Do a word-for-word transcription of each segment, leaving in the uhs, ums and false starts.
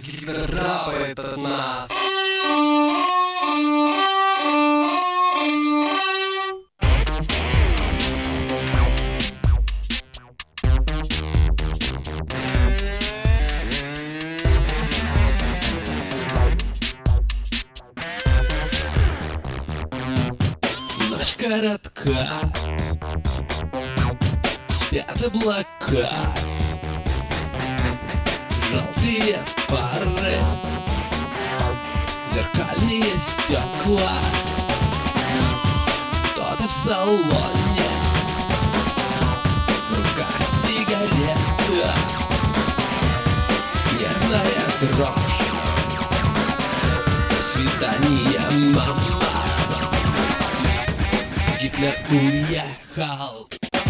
Гитлер драпает от нас. Ночь коротка, спят облака, желтые фары, зеркальные стекла. Кто-то в салоне, в руках сигарета, нервная дрожь, свидание, мама. Гитлер уехал.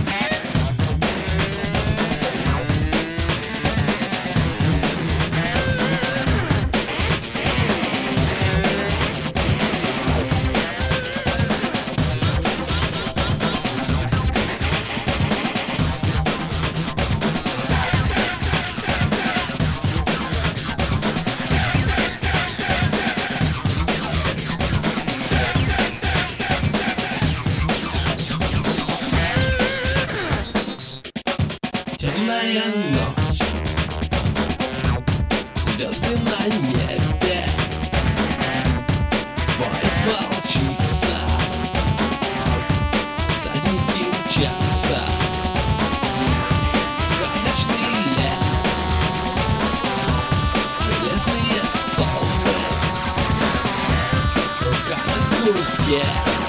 Темная ночь, звезды на небе, поезд волчица, всадники мчатся, сказочный лес, железные солнце, рука на куртке,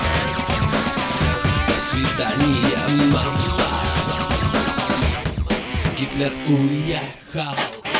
до свидания, мама. Гитлер уехал.